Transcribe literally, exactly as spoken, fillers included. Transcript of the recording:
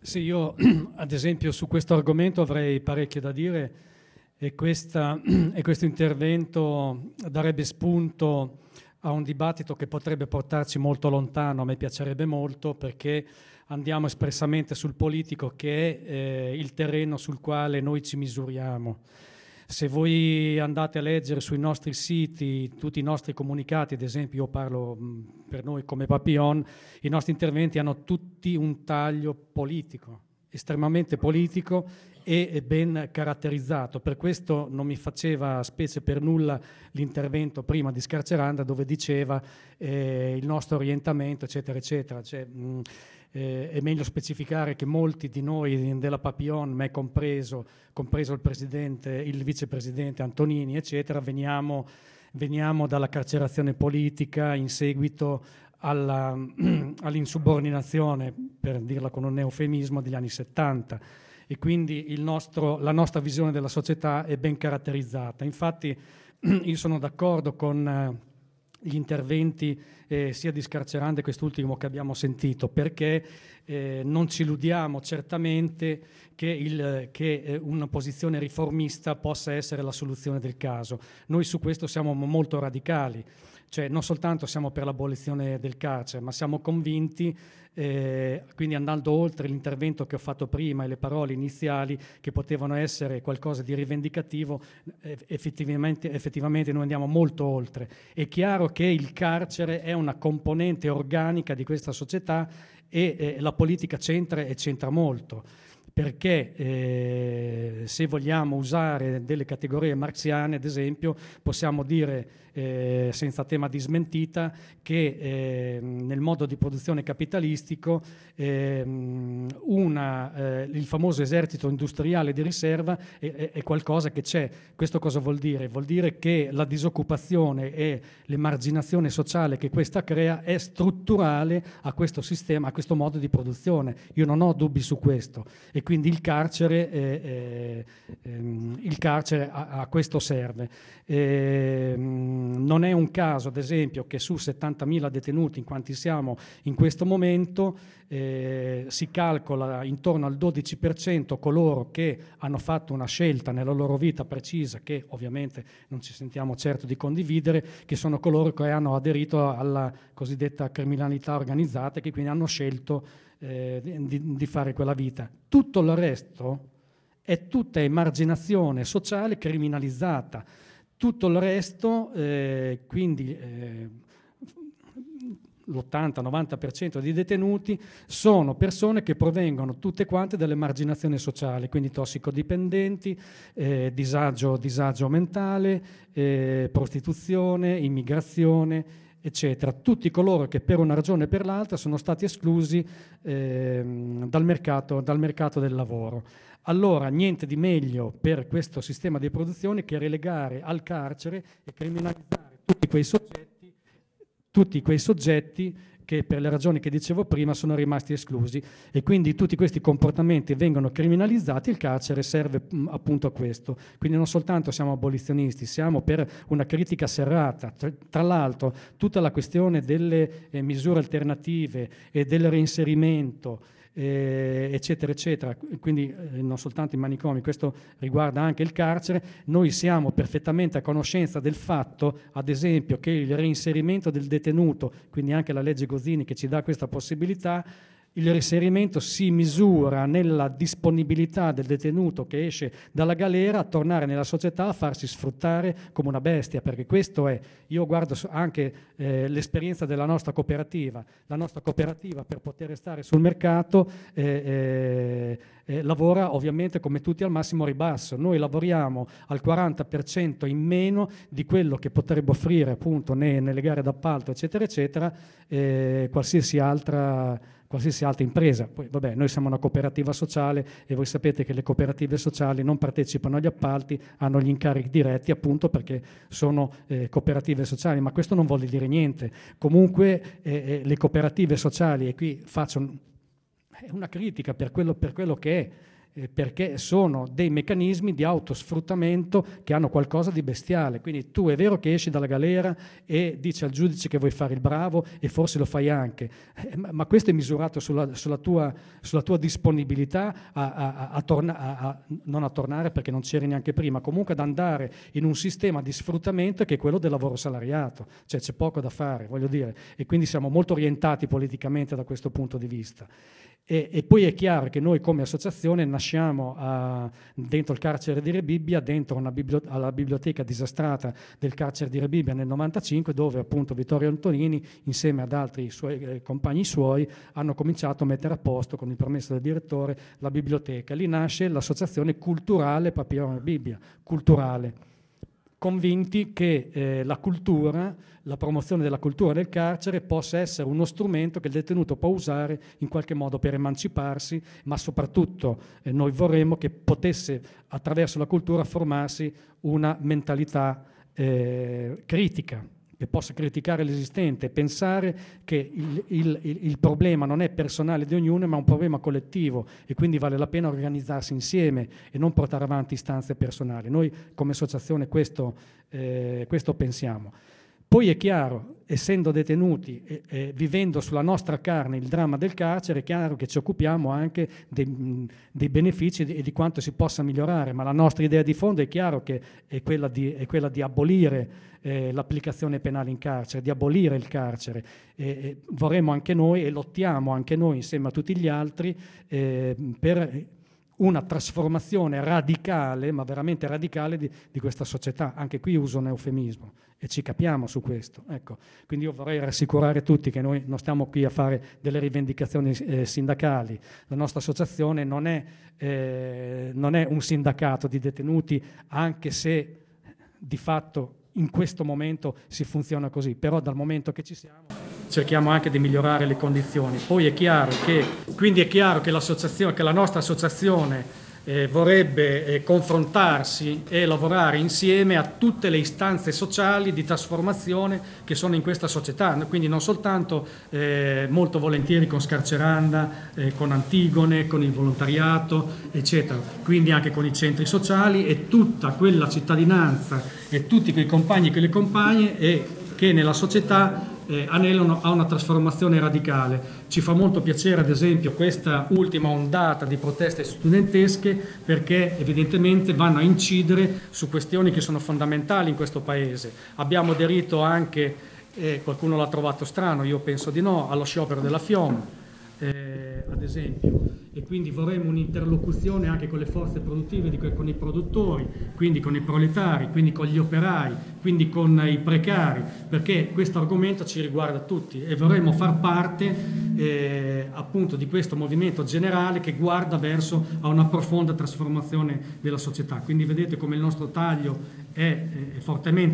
Sì, io ad esempio su questo argomento avrei parecchio da dire e, questa, e questo intervento darebbe spunto a un dibattito che potrebbe portarci molto lontano. A me piacerebbe molto, perché andiamo espressamente sul politico, che è eh, il terreno sul quale noi ci misuriamo. Se voi andate a leggere sui nostri siti tutti i nostri comunicati, ad esempio io parlo mh, per noi come Papillon, i nostri interventi hanno tutti un taglio politico, estremamente politico e ben caratterizzato. Per questo non mi faceva specie per nulla l'intervento prima di Scarceranda, dove diceva eh, il nostro orientamento, eccetera, eccetera. Cioè, mh, eh, è meglio specificare che molti di noi della Papillon, me compreso, compreso il presidente, il vicepresidente Antonini, eccetera, veniamo, veniamo dalla carcerazione politica in seguito alla, all'insubordinazione, per dirla con un eufemismo, degli anni settanta. E quindi il nostro, la nostra visione della società è ben caratterizzata. Infatti io sono d'accordo con eh, gli interventi eh, sia di Scarceranda, quest'ultimo che abbiamo sentito, perché eh, non ci illudiamo certamente che, il, che eh, una posizione riformista possa essere la soluzione del caso. Noi su questo siamo molto radicali. Cioè non soltanto siamo per l'abolizione del carcere, ma siamo convinti, eh, quindi andando oltre l'intervento che ho fatto prima e le parole iniziali, che potevano essere qualcosa di rivendicativo, eh, effettivamente, effettivamente noi andiamo molto oltre. È chiaro che il carcere è una componente organica di questa società e eh, la politica c'entra e c'entra molto. Perché eh, se vogliamo usare delle categorie marxiane, ad esempio, possiamo dire eh, senza tema di smentita che eh, nel modo di produzione capitalistico eh, una, eh, il famoso esercito industriale di riserva è, è qualcosa che c'è. Questo cosa vuol dire? Vuol dire che la disoccupazione e l'emarginazione sociale che questa crea è strutturale a questo sistema, a questo modo di produzione. Io non ho dubbi su questo. E quindi il carcere, eh, eh, ehm, il carcere a, a questo serve. Eh, non è un caso, ad esempio, che su settantamila detenuti, in quanti siamo in questo momento, eh, si calcola intorno al dodici per cento coloro che hanno fatto una scelta nella loro vita precisa, che ovviamente non ci sentiamo certo di condividere, che sono coloro che hanno aderito alla cosiddetta criminalità organizzata e che quindi hanno scelto Eh, di, di fare quella vita. Tutto il resto è tutta emarginazione sociale criminalizzata. Tutto il resto, eh, quindi eh, l'ottanta novanta per cento di detenuti sono persone che provengono tutte quante dall'emarginazione sociale, quindi tossicodipendenti, eh, disagio, disagio mentale, eh, prostituzione, immigrazione, eccetera. Tutti coloro che per una ragione o per l'altra sono stati esclusi eh, dal mercato, dal mercato del lavoro. Allora, niente di meglio per questo sistema di produzione che relegare al carcere e criminalizzare tutti quei soggetti, tutti quei soggetti che per le ragioni che dicevo prima sono rimasti esclusi, e quindi tutti questi comportamenti vengono criminalizzati. Il carcere serve mh, appunto a questo. Quindi non soltanto siamo abolizionisti, siamo per una critica serrata. Tra, tra l'altro tutta la questione delle eh, misure alternative e del reinserimento, Eh, eccetera eccetera, quindi eh, non soltanto i manicomi, questo riguarda anche il carcere. Noi siamo perfettamente a conoscenza del fatto, ad esempio, che il reinserimento del detenuto, quindi anche la legge Gozzini che ci dà questa possibilità, il reinserimento si misura nella disponibilità del detenuto che esce dalla galera a tornare nella società, a farsi sfruttare come una bestia, perché questo è, io guardo anche eh, l'esperienza della nostra cooperativa. La nostra cooperativa, per poter restare sul mercato, eh, eh, eh, lavora ovviamente come tutti al massimo ribasso. Noi lavoriamo al quaranta per cento in meno di quello che potrebbe offrire appunto ne, nelle gare d'appalto, eccetera eccetera, eh, qualsiasi altra qualsiasi altra impresa. Poi vabbè, noi siamo una cooperativa sociale e voi sapete che le cooperative sociali non partecipano agli appalti, hanno gli incarichi diretti appunto perché sono eh, cooperative sociali, ma questo non vuole dire niente. Comunque eh, eh, le cooperative sociali, e qui faccio un, una critica per quello, per quello che è, eh, perché sono dei meccanismi di autosfruttamento che hanno qualcosa di bestiale. Quindi tu è vero che esci dalla galera e dici al giudice che vuoi fare il bravo, e forse lo fai anche, eh, ma, ma questo è misurato sulla, sulla, tua, sulla tua disponibilità a, a, a, torna, a, a non a tornare, perché non c'eri neanche prima, comunque ad andare in un sistema di sfruttamento che è quello del lavoro salariato, cioè c'è poco da fare, voglio dire, e quindi siamo molto orientati politicamente da questo punto di vista. E, e poi è chiaro che noi come associazione nasciamo a, dentro il carcere di Rebibbia, dentro una biblioteca, alla biblioteca disastrata del carcere di Rebibbia nel novantacinque, dove appunto Vittorio Antonini insieme ad altri suoi, eh, compagni suoi hanno cominciato a mettere a posto, con il permesso del direttore, la biblioteca. Lì nasce l'associazione culturale Papiro Rebibbia, culturale, convinti che eh, la cultura, la promozione della cultura del carcere possa essere uno strumento che il detenuto può usare in qualche modo per emanciparsi, ma soprattutto eh, noi vorremmo che potesse attraverso la cultura formarsi una mentalità eh, critica, che possa criticare l'esistente, pensare che il, il, il problema non è personale di ognuno, ma un problema collettivo, e quindi vale la pena organizzarsi insieme e non portare avanti istanze personali. Noi come associazione questo, eh, questo pensiamo. Poi è chiaro, essendo detenuti e, e vivendo sulla nostra carne il dramma del carcere, è chiaro che ci occupiamo anche dei, dei benefici e di, di quanto si possa migliorare, ma la nostra idea di fondo è chiaro che è quella di, è quella di abolire eh, l'applicazione penale in carcere, di abolire il carcere. E, e vorremmo anche noi, e lottiamo anche noi insieme a tutti gli altri, eh, per una trasformazione radicale, ma veramente radicale, di, di questa società. Anche qui uso un eufemismo e ci capiamo su questo. Ecco. Quindi io vorrei rassicurare tutti che noi non stiamo qui a fare delle rivendicazioni eh, sindacali. La nostra associazione non è, eh, non è un sindacato di detenuti, anche se di fatto in questo momento si funziona così, però dal momento che ci siamo cerchiamo anche di migliorare le condizioni. Poi è chiaro che, quindi è chiaro che, l'associazione, che la nostra associazione eh, vorrebbe eh, confrontarsi e lavorare insieme a tutte le istanze sociali di trasformazione che sono in questa società, quindi non soltanto eh, molto volentieri con Scarceranda, eh, con Antigone, con il volontariato, eccetera, quindi anche con i centri sociali e tutta quella cittadinanza e tutti quei compagni e quelle compagne e che nella società Eh, anelano a una trasformazione radicale. Ci fa molto piacere ad esempio questa ultima ondata di proteste studentesche, perché evidentemente vanno a incidere su questioni che sono fondamentali in questo paese. Abbiamo aderito anche, eh, qualcuno l'ha trovato strano, io penso di no, allo sciopero della FIOM, eh, ad esempio, e quindi vorremmo un'interlocuzione anche con le forze produttive, di, con i produttori, quindi con i proletari, quindi con gli operai, quindi con i precari, perché questo argomento ci riguarda tutti e vorremmo far parte eh, appunto di questo movimento generale che guarda verso a una profonda trasformazione della società. Quindi vedete come il nostro taglio è, è fortemente